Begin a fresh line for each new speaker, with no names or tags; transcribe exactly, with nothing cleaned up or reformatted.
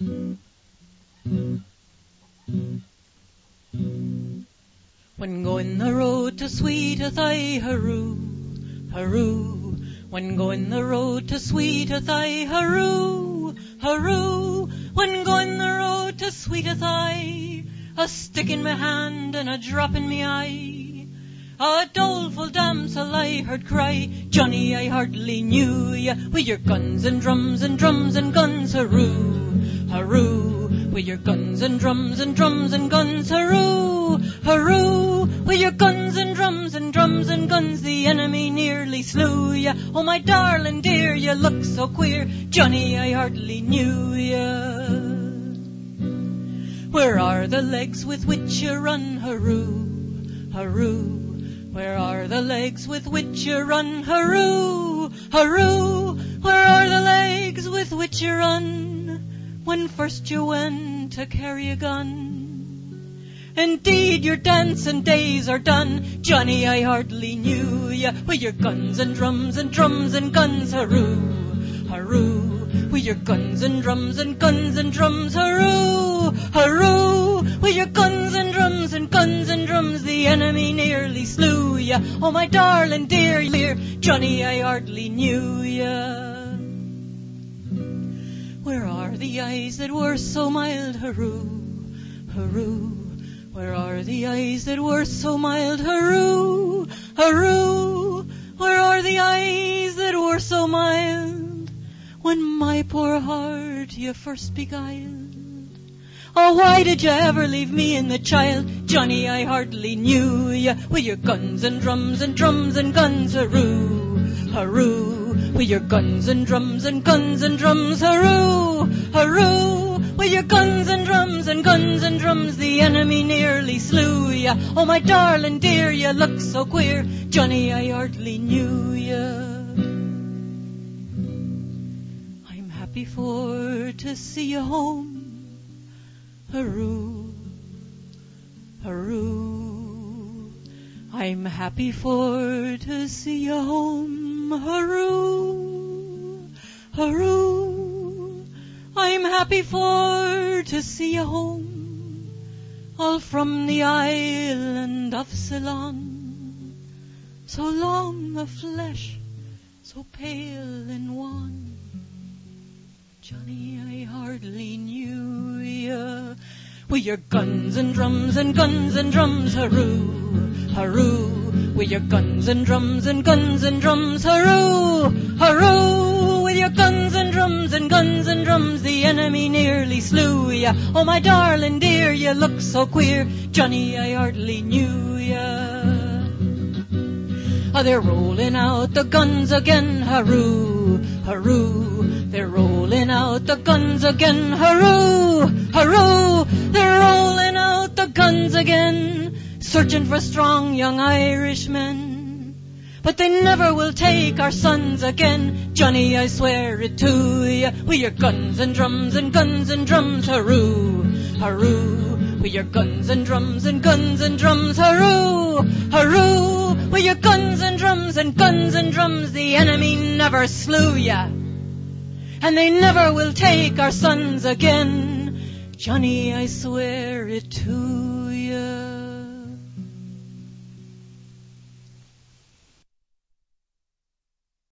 When going the road to Sweeteth I hurroo, hurroo. When going the road to Sweeteth I hurroo, hurroo. When going the road to Sweeteth I, a stick in my hand and a drop in me eye. A doleful damsel I heard cry, Johnny, I hardly knew ya, with your guns and drums and drums and guns, hurroo, hurroo. With your guns and drums and drums and guns, hurroo, hurroo. With your guns and drums and drums and guns, the enemy nearly slew ya. Oh, my darling dear, you look so queer, Johnny, I hardly knew ya. Where are the legs with which you run, hurroo, hurroo? Where are the legs with which you run, hurroo, hurroo? Where are the legs with which you run, when first you went to carry a gun? Indeed, your dancing days are done, Johnny, I hardly knew ya, with your guns and drums and drums and guns, hurroo, hurroo. With your guns and drums and guns and drums, hurroo, hurroo. With your guns and drums and guns and drums, the enemy nearly slew ya. Oh, my darling dear, dear, Johnny, I hardly knew ya. Where are the eyes that were so mild, hurroo, hurroo? Where are the eyes that were so mild, hurroo, hurroo? Where are the eyes that were so mild, when my poor heart you first beguiled? Oh, why did you ever leave me and the child? Johnny, I hardly knew ya, with your guns and drums and drums and guns, hurroo, hurroo. With your guns and drums and guns and drums, hurroo, hurroo. With your guns and drums and guns and drums, the enemy nearly slew ya. Oh, my darling dear, you look so queer, Johnny, I hardly knew ya. Happy for to see you home, hurroo, hurroo. I'm happy for to see you home, hurroo, hurroo. I'm happy for to see you home, all from the island of Ceylon. So long of flesh, so pale and wan, Johnny, I hardly knew ya. With your guns and drums and guns and drums, hurroo, hurroo. With your guns and drums and guns and drums, hurroo, hurroo. With your guns and drums and guns and drums, the enemy nearly slew ya. Oh, my darling dear, you look so queer, Johnny, I hardly knew ya. Oh, they're rolling out the guns again, hurroo, hurroo. They're rolling out the guns again, hurroo, hurroo. They're rolling out the guns again, searching for strong young Irishmen. But they never will take our sons again, Johnny, I swear it to ya. With your guns and drums and guns and drums, hurroo, hurroo. With your guns and drums and guns and drums, hurroo, hurroo. With your guns and drums and guns and drums, the enemy never slew ya, and they never will take our sons again, Johnny, I swear it to ya.